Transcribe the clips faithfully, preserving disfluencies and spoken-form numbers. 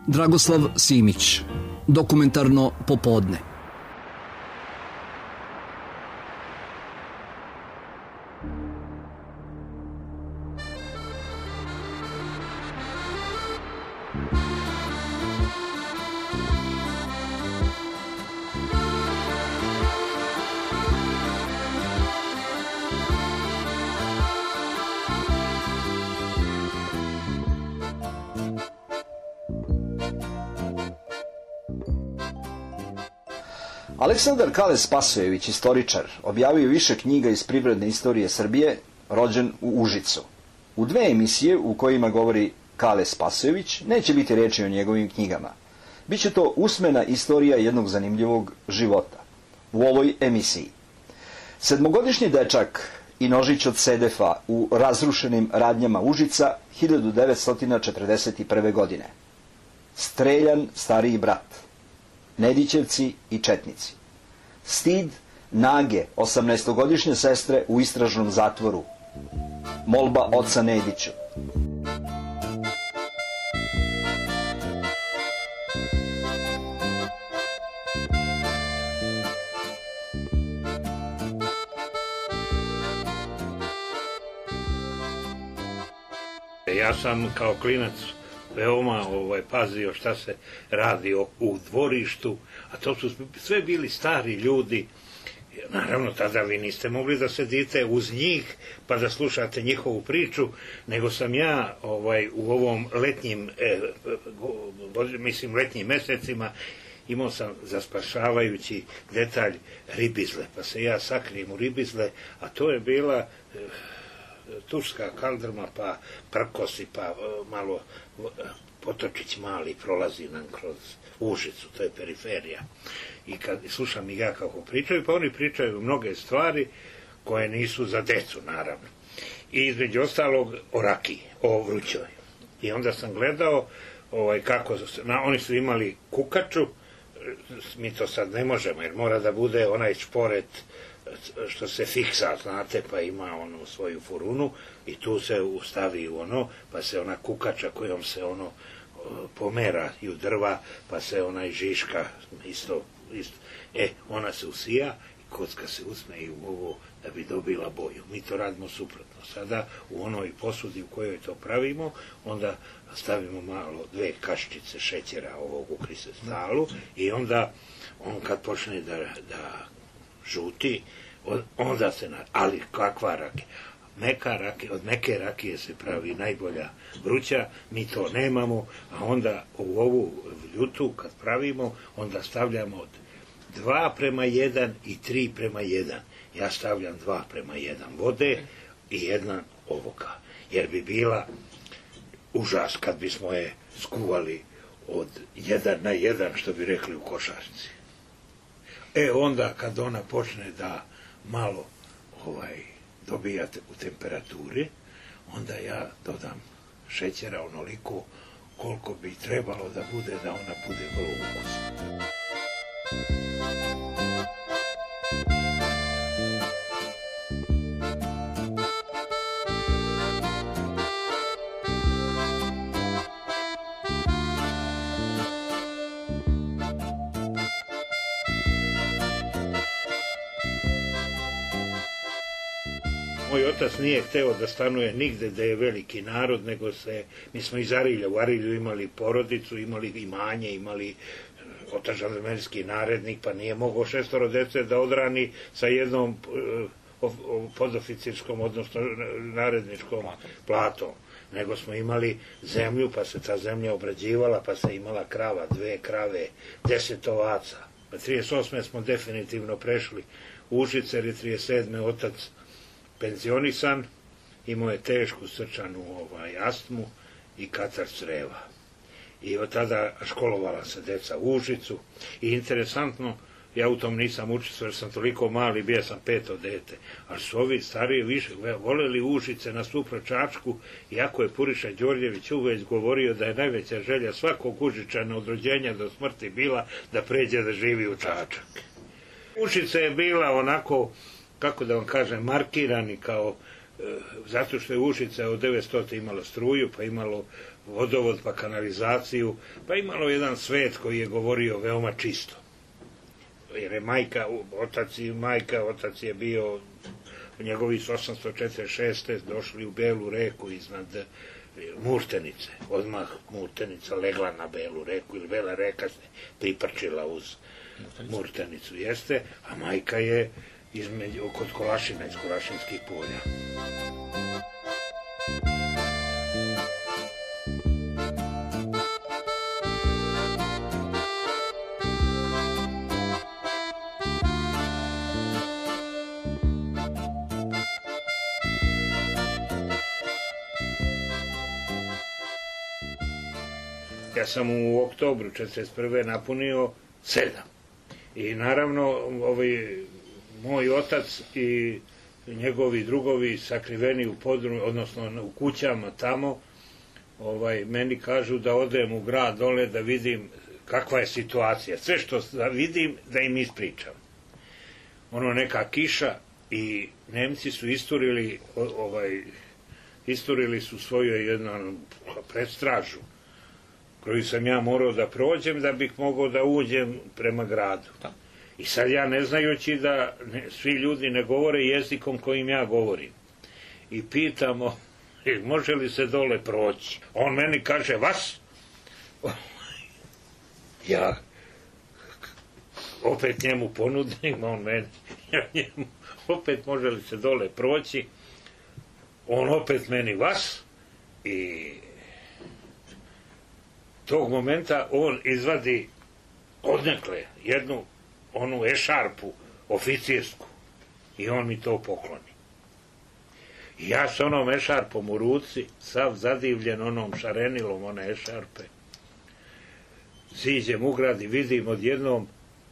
Dragoslav Simić, Dokumentarno popodne. Aleksandar Kale Spasojević, istoričar, objavio više knjiga iz privredne istorije Srbije, rođen u Užicu. U dve emisije u kojima govori Kale Spasojević neće biti reči o njegovim knjigama. Biće to usmena istorija jednog zanimljivog života. U ovoj emisiji sedmogodišnji dečak i nožić od Sedefa u razrušenim radnjama Užica hiljadu devetsto četrdeset prve. godine. Streljan stariji brat. Nedićevci i četnici. Stid nage osamnaestogodišnje sestre u istražnom zatvoru. Molba oca Nediću. Ja sam kao klinac veoma ovaj, pazio šta se radi u dvorištu, a to su sve bili stari ljudi. Naravno, tada vi niste mogli da sedite uz njih pa da slušate njihovu priču, nego sam ja ovaj, u ovom letnjim, eh, mislim letnjim mesecima imao sam zaspašavajući detalj ribizle, pa se ja sakrijem u ribizle, a to je bila eh, turska kaldrma, pa prkosi, pa malo potočić mali prolazi nam kroz Užicu, to je periferija. I kad slušam i ja kako pričaju, pa oni pričaju mnoge stvari koje nisu za decu, naravno. I između ostalog o rakiji, o vrućoj. I onda sam gledao ovaj, kako, na, oni su imali kukaču, mi to sad ne možemo, jer mora da bude onaj šporet što se fiksa, znate, pa ima onu svoju furunu i tu se ustavi u ono, pa se ona kukača kojom se ono pomera i u drva, pa se ona žiška isto, isto, e, ona se usija i kocka se usme i u ovo da bi dobila boju. Mi to radimo suprotno. Sada u onoj posudi u kojoj to pravimo, onda stavimo malo dve kaščice šećera ovog u krisestalu i onda on kad počne da, da žuti, onda se, na, ali kakva rakija? Meka rakija, od meke rakije se pravi najbolja vruća, mi to nemamo, a onda u ovu ljutu kad pravimo, onda stavljamo od dva prema jedan i tri prema jedan. Ja stavljam dva prema jedan vode i jedan ovoga, jer bi bila užas kad bismo je skuvali od jedan na jedan, što bi rekli u košarci. E onda kad ona počne da malo ovaj, dobijate u temperaturi, onda ja dodam šećera onoliko koliko bi trebalo da bude, da ona bude vrlo ukusna. Moj otac nije hteo da stanuje nigde da je veliki narod, nego se, mi smo iz Arilja, u Arilju imali porodicu, imali imanje, imali otac žandarmerski narednik, pa nije mogao šestoro dece da odrani sa jednom uh, podoficirskom, odnosno naredničkom platom, nego smo imali zemlju, pa se ta zemlja obrađivala, pa se imala krava, dve krave, deset ovaca. Pa trideset osme smo definitivno prešli u Užice, jer je trideset sedme otac penzionisan, imao je tešku srčanu ovaj, astmu i katar creva. I od tada školovala se deca u Užicu. I interesantno, ja u tom nisam učestvovao jer sam toliko mali, bio sam peto dete, ali su ovi stariji više voleli Užice na Supročačku, iako je Puriša Đorđević uveć govorio da je najveća želja svakog Užičana od rođenja do smrti bila da pređe da živi u Čačak. Užica je bila onako, kako da vam kažem, markirani kao, e, zato što je Užica od devetsto imalo struju, pa imalo vodovod, pa kanalizaciju, pa imalo jedan svet koji je govorio veoma čisto. Jer je majka, otac i majka, otac je bio, njegovi su osamsto četrdeset šeste došli u Belu reku iznad Murtenice. Odmah Murtenica legla na Belu reku, ili Bela reka se priprčila uz Murtenicu, jeste, a majka je između, kod Kolašina, iz Kolašinskih polja. Ja sam u oktobru četrdeset prve napunio sedam. I naravno, ovaj, moj otac i njegovi drugovi sakriveni u podrumu, odnosno u kućama tamo, ovaj, meni kažu da odem u grad dole da vidim kakva je situacija. Sve što da vidim, da im ispričam. Ono, neka kiša i Nemci su isturili, ovaj, isturili su svoju jednu predstražu koju sam ja morao da prođem da bih mogao da uđem prema gradu. Da. I sad ja, ne znajući da ne, svi ljudi ne govore jezikom kojim ja govorim, i pitamo, može li se dole proći? On meni kaže, vas? Ja opet njemu ponudim, on meni, ja njemu, opet može li se dole proći? On opet meni, vas? I tog momenta on izvadi odnekle jednu onu ešarpu oficirsku i on mi to pokloni. I ja s onom ešarpom u ruci, sav zadivljen onom šarenilom one ešarpe, siđem u grad i vidim odjednom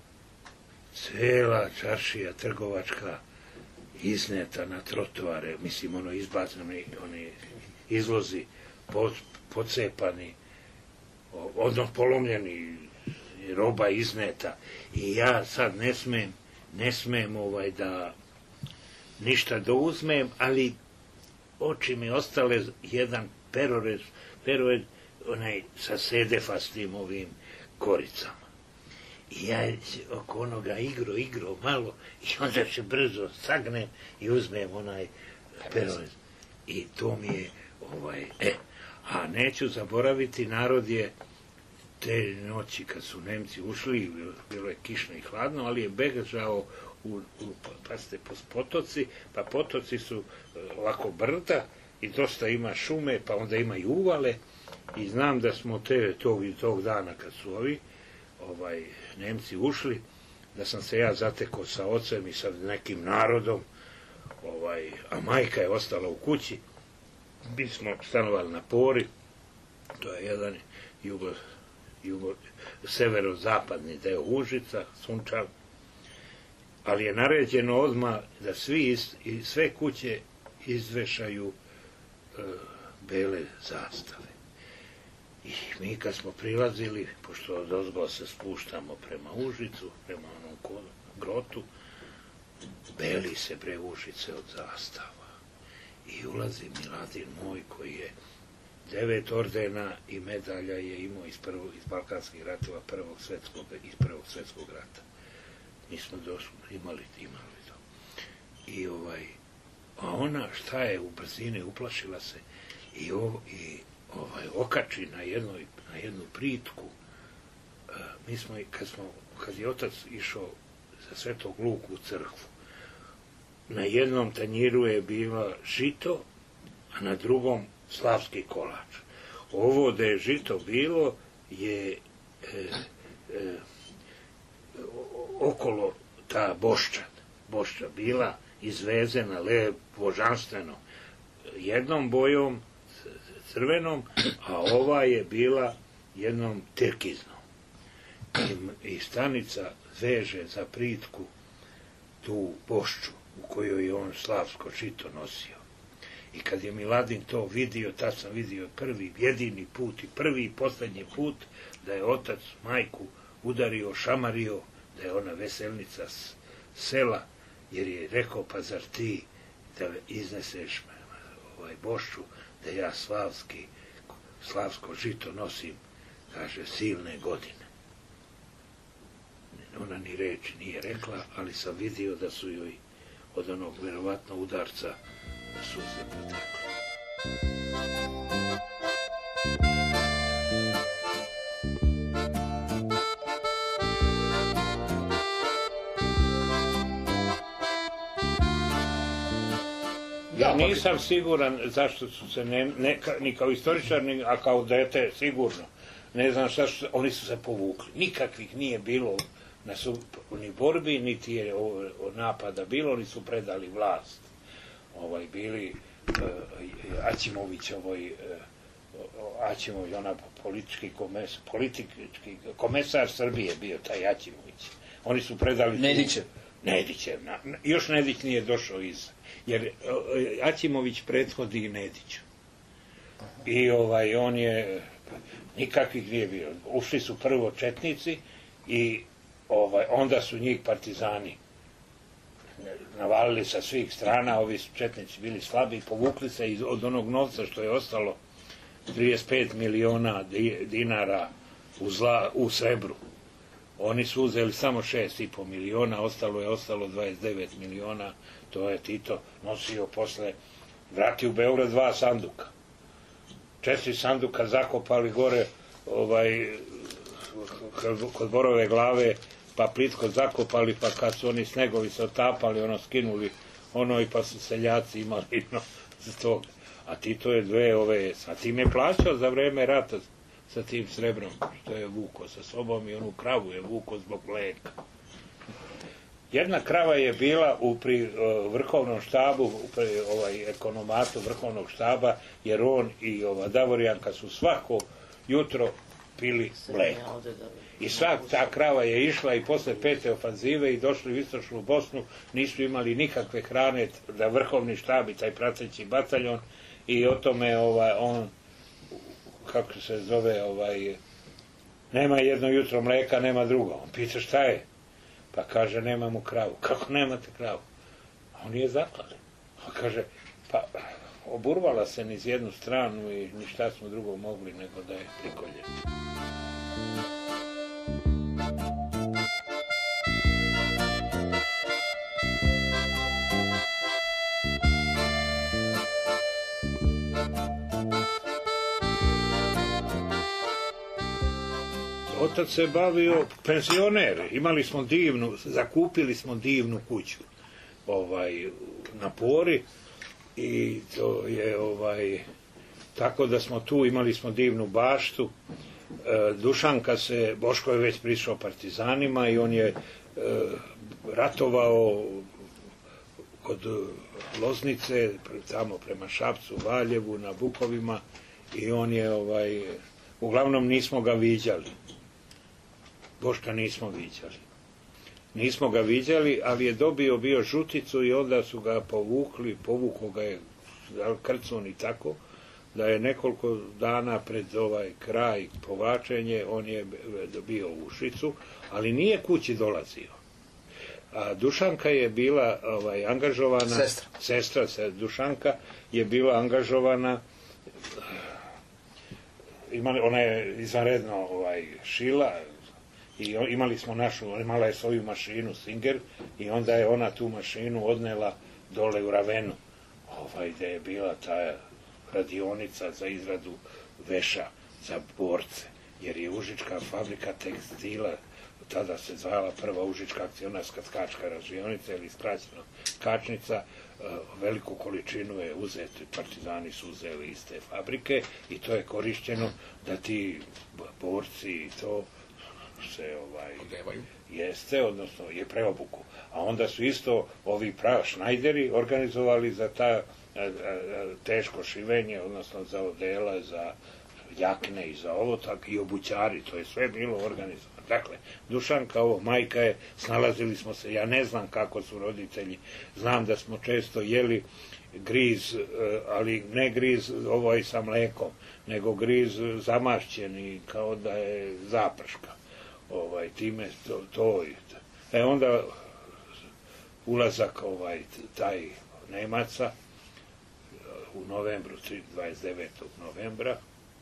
cela čaršija trgovačka izneta na trotoare, mislim ono izbacani, oni izlozi pocepani, odnos polomljeni, roba izneta, i ja sad ne smem, ne smem ovaj da ništa da uzmem, ali oči mi ostale jedan perorez, perorez, onaj sa sedefastim ovim koricama. I ja oko onoga igro, igro malo, i onda se brzo sagnem i uzmem onaj perorez. I to mi je, ovaj, e, a neću zaboraviti, narod je te noći kad su Nemci ušli, bilo je kišno i hladno, ali je bežao u, u pasite, po potoci, pa potoci su ovako brda i dosta ima šume, pa onda ima i uvale, i znam da smo te tog, tog dana kad su ovi ovaj, Nemci ušli, da sam se ja zatekao sa ocem i sa nekim narodom, ovaj, a majka je ostala u kući. Mi smo stanovali na Pori, to je jedan jugo, jugo, severo-zapadni deo Užica, Sunčav, ali je naređeno odmah da svi iz, i sve kuće izvešaju e, bele zastave. I mi kad smo prilazili, pošto odozgo se spuštamo prema Užicu, prema onom grotu, beli se bre Užice od zastava. I ulazi Miladin moj koji je devet ordena i medalja je imao iz, prvog, iz Balkanskih ratova prvog svetskog, iz prvog svetskog rata. Mi smo došli, imali, imali to. I ovaj, a ona šta je u brzine, uplašila se i, ov, i ovaj, okači na, jednoj, na jednu pritku. E, mi smo, kad, smo, kad je otac išao za Svetog Luku u crkvu, na jednom tanjiru je bila žito, a na drugom slavski kolač. Ovo da je žito bilo je e, e, okolo ta bošča, bošča bila izvezena lepo, božanstveno, jednom bojom crvenom, a ova je bila jednom turkiznom. I, i stanica veže za pritku tu bošču u kojoj je on slavsko žito nosio. I kad je Miladin to vidio, tad sam vidio prvi, jedini put i prvi i posljednji put da je otac majku udario, šamario, da je ona veselnica s sela, jer je rekao, pa zar ti da izneseš ovaj bošču, da ja slavski Slavsko žito nosim, kaže, silne godine. Ona ni reč nije rekla, ali sam vidio da su joj od onog verovatno udarca suze protekle. Ja nisam siguran zašto su se, ne, ne, ni kao istoričar, ni, a kao dete sigurno. Ne znam šta su, oni su se povukli. Nikakvih nije bilo na su, ni borbi, niti je o, o napada bilo, oni su predali vlast. Ovaj, bili uh, Aćimovićovoj, uh, Aćimović, ona politički, komes, politički komesar Srbije bio taj Aćimović. Oni su predali... Nedićev. Nedićev. Na, još Nedić nije došao iza. Jer Aćimović prethodi Nediću. I ovaj, on je, nikakvih nije bio. Ušli su prvo četnici i ovaj, onda su njih partizani navalili sa svih strana, ovi su četnici bili slabi i povukli se iz, od onog novca što je ostalo trideset pet miliona dinara u, zla, u srebru. Oni su uzeli samo šest i po miliona, ostalo je ostalo dvadeset devet miliona, to je Tito nosio posle, vratio u Beograd dva sanduka. Četiri sanduka zakopali gore ovaj, kod Borove glave, pa plitko zakopali, pa kad su oni snegovi se otapali, ono skinuli, ono i pa su seljaci imali no, za toga. A Tito je dve ove, a tim je plaćao za vreme rata sa tim srebrom, što je vuko sa sobom i onu kravu je vuko zbog mleka. Jedna krava je bila u pri, uh, vrhovnom štabu, u pri, ovaj, ekonomatu vrhovnog štaba, jer on i ova Davorjanka su svako jutro pili mleko. I svak ta krava je išla i posle pete ofanzive i došli u istočnu Bosnu, nisu imali nikakve hrane da vrhovni štab i taj prateći bataljon i o tome ovaj, on, kako se zove, ovaj, nema jedno jutro mleka, nema drugo. On pita šta je? Pa kaže, nemamo kravu. Kako nemate kravu? A on je zaklali. A kaže, pa oburvala se niz jednu stranu i ništa smo drugo mogli nego da je prikoljeni. Otac se bavio penzioner, imali smo divnu, zakupili smo divnu kuću ovaj, na Pori i to je ovaj, tako da smo tu, imali smo divnu baštu. E, Dušanka se, Boško je već prišao partizanima i on je e, ratovao kod Loznice, tamo prema Šapcu, Valjevu, na Bukovima i on je, ovaj, uglavnom nismo ga viđali. Boška nismo viđali. Nismo ga viđali, ali je dobio bio žuticu i onda su ga povukli, povuko ga je krcun i tako, da je nekoliko dana pred ovaj kraj povlačenje, on je dobio ušicu, ali nije kući dolazio. A Dušanka je bila ovaj, angažovana, sestra, sestra se, Dušanka je bila angažovana, imali, ona je izvanredno ovaj, šila, i imali smo našu, imala je svoju mašinu Singer i onda je ona tu mašinu odnela dole u Ravenu, ovaj, gde je bila ta radionica za izradu veša za borce, jer je Užička fabrika tekstila, tada se zvala prva Užička akcionarska tkačka radionica ili skraćeno tkačnica, veliku količinu je uzeto, partizani su uzeli iz te fabrike i to je korišćeno da ti borci i to se ovaj jeste, odnosno je preobuku. A onda su isto ovi prav šnajderi organizovali za ta a, a, teško šivenje, odnosno za odela, za jakne i za ovo, tako i obućari, to je sve bilo organizovano. Dakle, Dušanka, ovo, majka je, snalazili smo se, ja ne znam kako su roditelji, znam da smo često jeli griz, ali ne griz ovaj sa mlekom, nego griz zamašćeni, kao da je zaprška. Ovaj, time to, to e onda ulazak ovaj, taj Nemaca u novembru, dvadeset devetog novembra,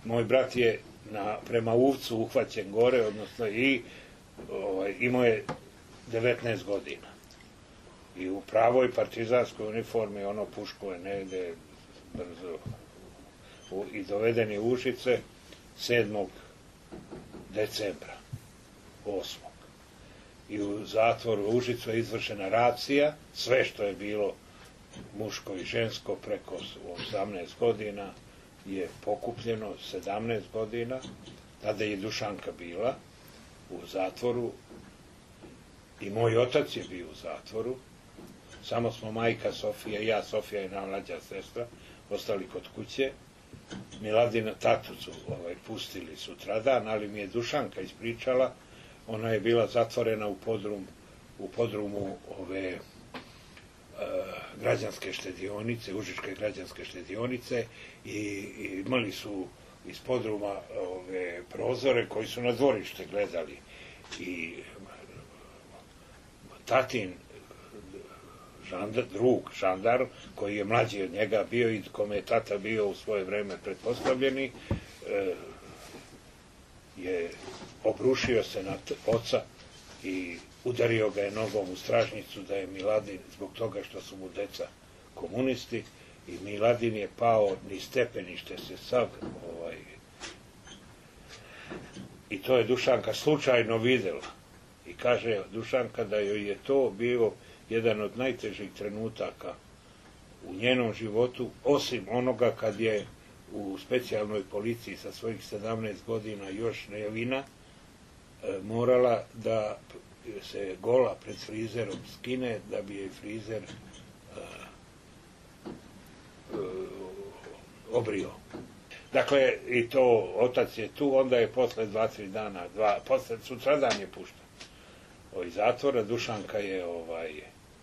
moj brat je na, prema Uvcu uhvaćen gore, odnosno i ovaj, imao je devetnaest godina. I u pravoj partizanskoj uniformi, ono puško je negde brzo u, i doveden je u Užice sedmog decembra, osmog I u zatvoru u Užicu je izvršena racija, sve što je bilo muško i žensko preko osamnaest godina je pokupljeno, sedamnaest godina, tada je Dušanka bila u zatvoru i moj otac je bio u zatvoru, samo smo majka Sofija i ja, Sofija i najmlađa sestra, ostali kod kuće. Miladina tatu su ovaj, pustili sutradan, ali mi je Dušanka ispričala, ona je bila zatvorena u podrum, u podrumu ove e, građanske štedionice, Užičke građanske štedionice i, i imali su iz podruma ove prozore koji su na dvorište gledali i tatin žandar, drug žandar koji je mlađi od njega bio i kome je tata bio u svoje vreme pretpostavljeni e, je obrušio se na oca i udario ga je nogom u stražnicu da je Miladin, zbog toga što su mu deca komunisti, i Miladin je pao ni stepenište se sav ovaj, i to je Dušanka slučajno videla i kaže Dušanka da joj je to bio jedan od najtežih trenutaka u njenom životu, osim onoga kad je u specijalnoj policiji sa svojih sedamnaest godina još nevina morala da se gola pred frizerom skine da bi je frizer uh, uh, obrio. Dakle, i to, otac je tu, onda je posle dva, tri dana, dva, posle sutradan je pušten iz zatvora, Dušanka je ovaj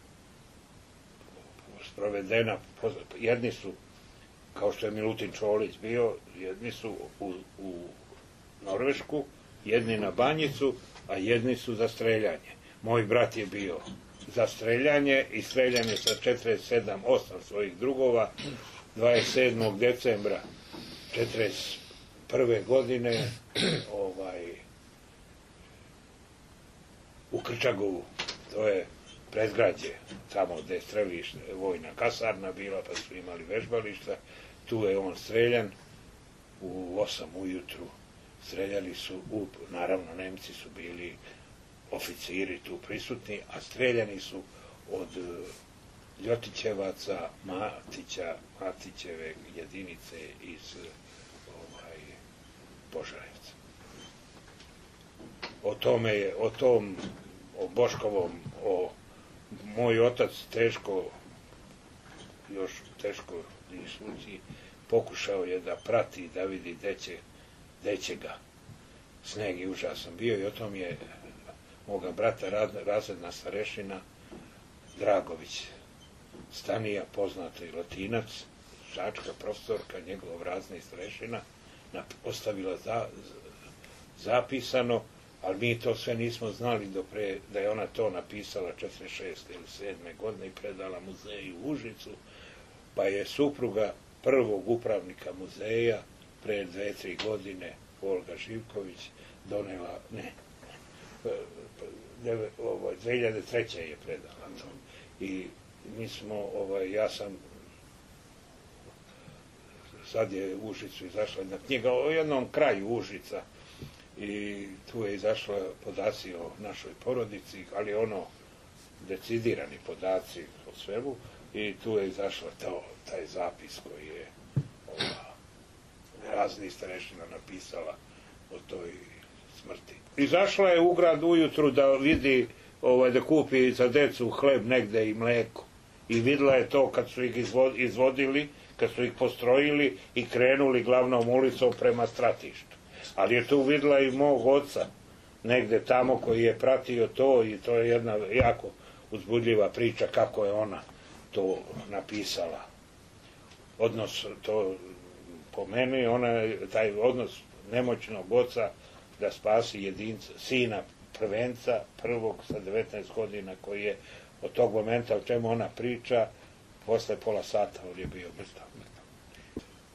sprovedena, jedni su, kao što je Milutin Čolić bio, jedni su u, u Norvešku, jedni na Banjicu, a jedni su za streljanje. Moj brat je bio za streljanje i streljanje sa četrdeset sedam osam svojih drugova dvadeset sedmog decembra četrdeset prve godine ovaj u Krčagovu, to je predgrađe, tamo gde je strelište, vojna kasarna bila, pa su imali vežbališta, tu je on streljan u osam ujutru, streljali su, u, naravno Nemci su bili oficiri tu prisutni, a streljani su od Ljotićevaca, Matića, Matićeve jedinice iz ovaj, Požarevca. O tome je, o tom, o Boškovom, o moj otac teško, još teško sluci, pokušao je da prati, da vidi gde će, gde će ga. Sneg je užasan bio i o tom je moga brata razredna starešina Dragović Stanija, poznati Latinac, Čačka, profesorka, njegov razni starešina, ostavila za, zapisano, ali mi to sve nismo znali do pre, da je ona to napisala četrdeset šeste ili sedme godine i predala muzeju u Užicu, pa je supruga prvog upravnika muzeja pre dve, tri godine, Olga Živković, donela, ne, dve hiljade treće je predala to. I mi smo, ovaj, ja sam, sad je u Užicu izašla jedna knjiga o jednom kraju Užica i tu je izašla podaci o našoj porodici, ali ono, decidirani podaci o svemu, i tu je izašla to, taj zapis koji je ova, razni starešina napisala o toj smrti. Izašla je u grad ujutru da vidi, ovaj, da kupi za decu hleb negde i mleko. I videla je to kad su ih izvodili, kad su ih postrojili i krenuli glavnom ulicom prema stratištu. Ali je tu videla i mog oca, negde tamo, koji je pratio to, i to je jedna jako uzbudljiva priča kako je ona to napisala. Odnos, to po meni, ona, taj odnos nemoćnog oca da spasi jedinca, sina prvenca, prvog sa devetnaest godina, koji je od tog momenta o čemu ona priča, posle pola sata on je bio mrtav.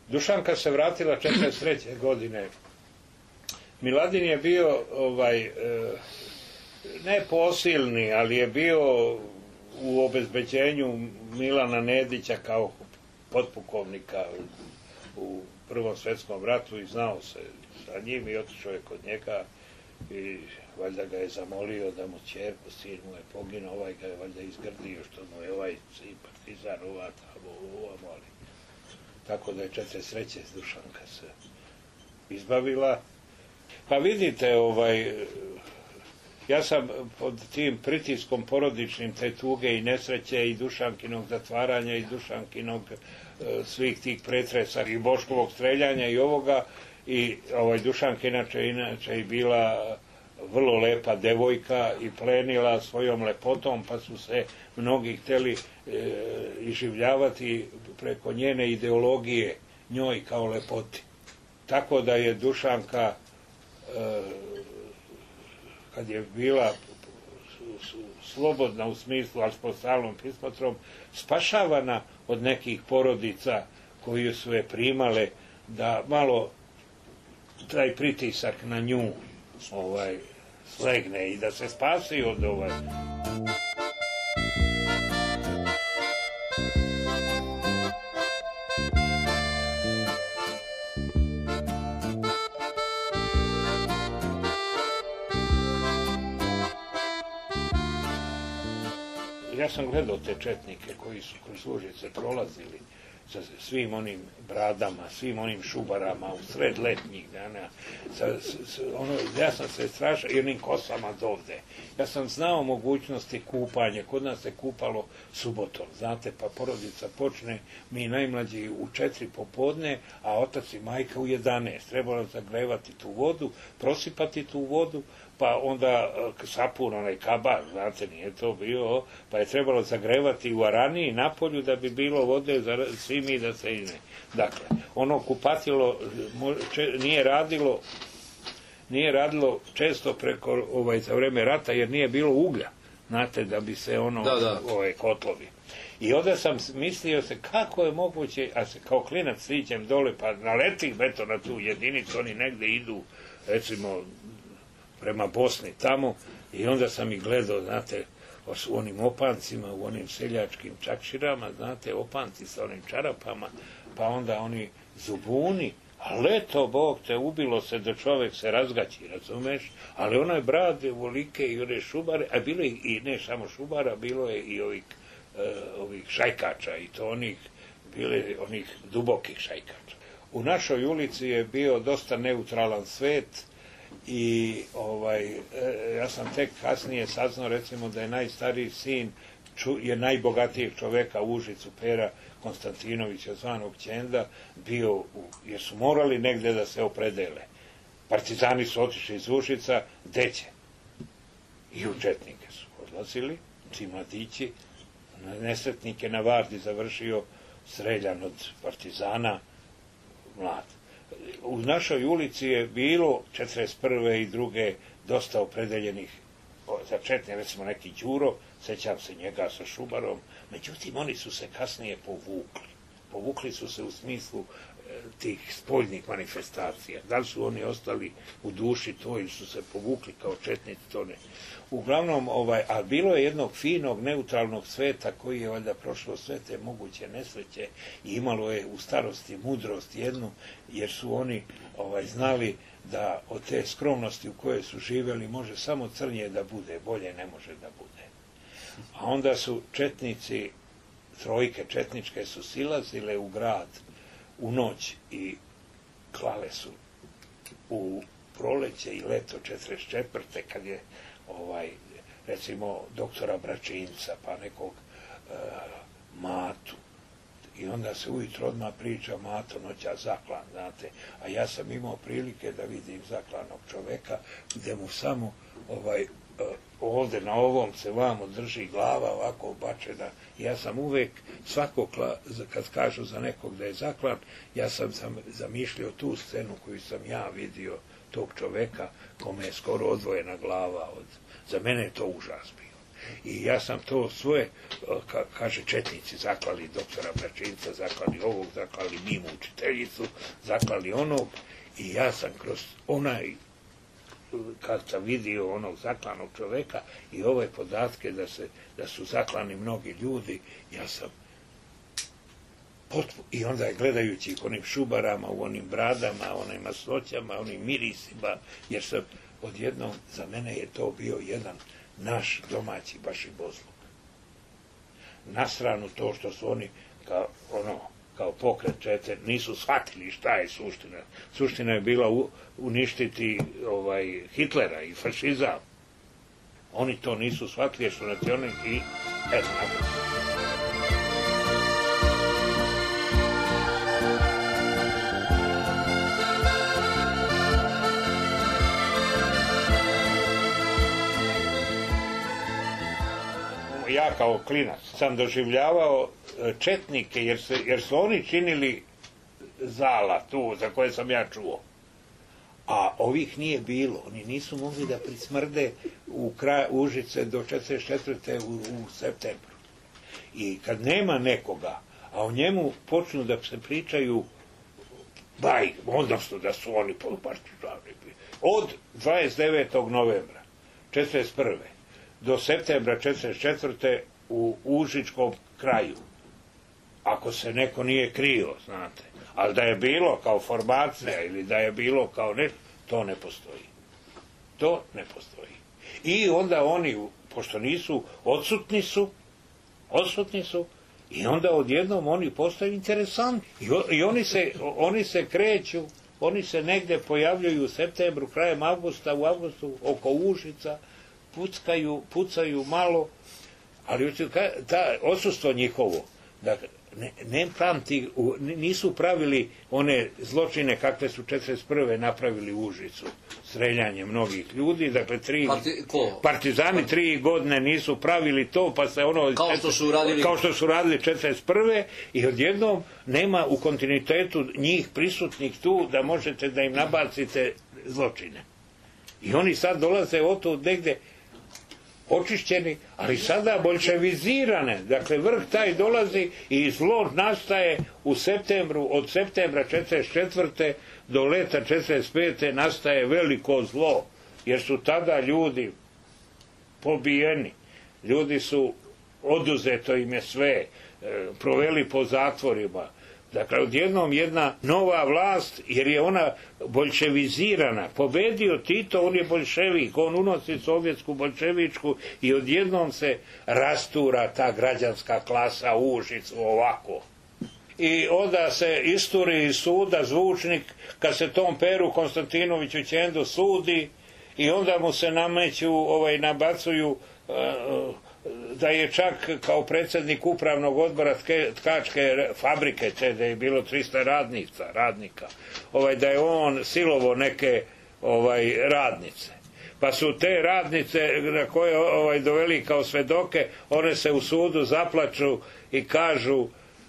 Dušanka se vratila četrdeset treće godine. Miladin je bio ovaj, ne posilni, ali je bio u obezbeđenju Milana Nedića kao potpukovnika u Prvom svjetskom ratu i znao se sa njim i otišao je kod njega i valjda ga je zamolio da mu ćerku, sin mu je poginuo, ovaj ga je valjda izgrdio što mu je ovaj sin partizan, ova tamo, ova moli. Tako da je četrdeset treće Dušanka se izbavila. Pa vidite, ovaj, ja sam pod tim pritiskom porodičnim te tuge i nesreće i Dušankinog zatvaranja i Dušankinog e, svih tih pretresa i Boškovog streljanja i ovoga, i ovaj, Dušanka inače, inače i bila vrlo lepa devojka i plenila svojom lepotom, pa su se mnogi htjeli e, iživljavati preko njene ideologije njoj kao lepoti. Tako da je Dušanka e, kad je bila slobodna u smislu, ali s postalnom pismotrom, spašavana od nekih porodica koji su je primale da malo taj pritisak na nju ovaj, slegne i da se spasi od ovaj. Ja sam gledao te četnike koji su kroz Užice prolazili sa svim onim bradama, svim onim šubarama u sred letnjih dana. Sa, sa, ono, ja sam se strašao i onim kosama dovde. Ja sam znao mogućnosti kupanja. Kod nas se kupalo subotom, znate, pa porodica počne, mi najmlađi u četiri popodne, a otac i majka u jedanaest. Trebalo zagrevati tu vodu, prosipati tu vodu, pa onda sapun, onaj kabar, znate, nije to bio, pa je trebalo zagrevati u araniji napolju da bi bilo vode za svi mi da se ine. Dakle, ono kupatilo nije radilo, nije radilo često preko, ovaj, za vreme rata, jer nije bilo uglja, znate, da bi se ono, da, da. Ovaj, kotlovi. I onda sam mislio se kako je moguće, a se kao klinac stićem dole, pa naletim eto na tu jedinicu, oni negde idu, recimo, prema Bosni tamo, i onda sam ih gledao, znate, u onim opancima, u onim seljačkim čakširama, znate, opanci sa onim čarapama, pa onda oni zubuni, a leto, Bog te, ubilo se da čovjek se razgaći, razumeš, ali onaj brade, volike i one šubare, a bilo je i ne samo šubara, bilo je i ovih, uh, ovih šajkača, i to onih, bile onih dubokih šajkača. U našoj ulici je bio dosta neutralan svet, i ovaj, ja sam tek kasnije saznao, recimo, da je najstariji sin ču, je najbogatijeg čoveka u Užicu, Pera Konstantinovića, zvanog Ćenda, bio, u, jer su morali negde da se opredele. Partizani su otišli iz Užica, deće. I u četnike su odlazili, ti mladići, nesretnike na Vardi završio streljan od partizana, mlad. U našoj ulici je bilo četrdeset prve i druge dosta opredeljenih za četnje, recimo neki Đuro, sećam se njega sa šubarom, međutim oni su se kasnije povukli. Povukli su se u smislu e, tih spoljnih manifestacija. Da li su oni ostali u duši to ili su se povukli kao četnici, to ne. Uglavnom, ovaj, a bilo je jednog finog, neutralnog sveta koji je valjda prošlo sve te moguće nesreće i imalo je u starosti mudrost jednu, jer su oni ovaj, znali da od te skromnosti u kojoj su živjeli može samo crnje da bude, bolje ne može da bude. A onda su četnici, trojke četničke su silazile u grad u noć i klale su u proleće i leto četrdeset četvrte kad je ovaj, recimo, doktora Bračinca, pa nekog e, Matu. I onda se ujutro odmah priča Mato noća zaklan, znate. A ja sam imao prilike da vidim zaklanog čoveka, gde mu samo ovaj, e, ovde na ovom se vamo drži glava ovako obačena. Ja sam uvek, svako kla, kad kažu za nekog da je zaklan, ja sam, sam zamišljao tu scenu koju sam ja vidio tog čoveka kome je skoro odvojena glava od... Za mene je to užas bio. I ja sam to svoje, ka, kaže četnici, zaklali doktora Bračinca, zaklali ovog, zaklali Mimu učiteljicu, zaklali onog, i ja sam kroz onaj, kad sam vidio onog zaklanog čoveka i ove podatke da, se, da su zaklani mnogi ljudi, ja sam potpuno, i onda je gledajući ih onim šubarama, u onim bradama, onim masnoćama, onim mirisima, jer sam odjednom, za mene je to bio jedan naš domaći bašibozluk. Na stranu to što su oni kao, ono, kao pokret čete, nisu shvatili šta je suština. Suština je bila u, uništiti ovaj, Hitlera i fašizam. Oni to nisu shvatili jer su nacionalni i etno. Ja kao klinac sam doživljavao četnike, jer, se, jer su oni činili zala tu za koje sam ja čuo. A ovih nije bilo. Oni nisu mogli da prismrde u kraj Užice do četrdeset četvrte u, u septembru. I kad nema nekoga, a o njemu počnu da se pričaju baj, odnosno da su oni polupartizani. Od dvadeset devetog novembra četrdeset prve do septembra četrdeset četvrte u Užičkom kraju. Ako se neko nije krio, znate. Ali da je bilo kao formacija ili da je bilo kao nešto, to ne postoji. To ne postoji. I onda oni, pošto nisu, odsutni su, odsutni su, i onda odjednom oni postaju interesantni. I, i oni, se, oni se kreću, oni se negde pojavljuju u septembru, krajem avgusta, u avgustu, oko Užica, puckaju, pucaju malo, ali ta odsustvo njihovo, da ne, ne pamti, nisu pravili one zločine kakve su četrdeset prve napravili u Užicu, streljanje mnogih ljudi, dakle tri, Parti, partizani tri godine nisu pravili to, pa se ono kao što su radili, kao što su radili četrdeset prve i odjednom nema u kontinuitetu njih prisutnih tu da možete da im nabacite zločine. I oni sad dolaze otud negde očišćeni, ali sada bolševizirane. Dakle, vrh taj dolazi i zlo nastaje u septembru, od septembra četrdeset četvrte do leta četrdeset pete nastaje veliko zlo, jer su tada ljudi pobijeni. Ljudi su, oduzeto im je sve, proveli po zatvorima. Dakle, odjednom jedna nova vlast, jer je ona bolševizirana. Pobedio Tito, on je bolševik, on unosi sovjetsku bolševičku i odjednom se rastura ta građanska klasa u Užicu ovako. I onda se isturi iz suda zvučnik, kad se tom Peru Konstantinoviću Ćendu sudi, i onda mu se nameću, ovaj, nabacuju uh, da je čak kao predsjednik upravnog odbora tkačke fabrike, da je bilo trista radnica, radnika, ovaj, da je on silovo neke ovaj, radnice. Pa su te radnice na koje ovaj, doveli kao svedoke, one se u sudu zaplaču i kažu,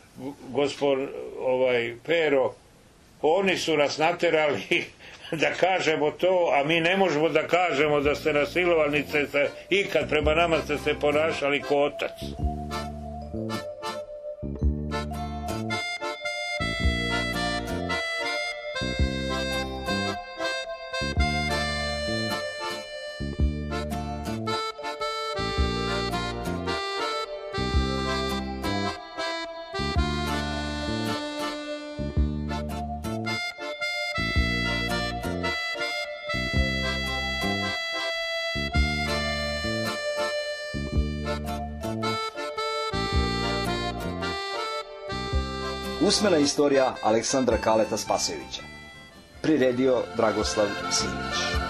gospod ovaj, Pero, oni su nas naterali da kažemo to, a mi ne možemo da kažemo da ste nasilovanice i kad prema nama ste se ponašali ko otac. Usmena istorija Aleksandra Kaleta Spasojevića. Priredio Dragoslav Simić.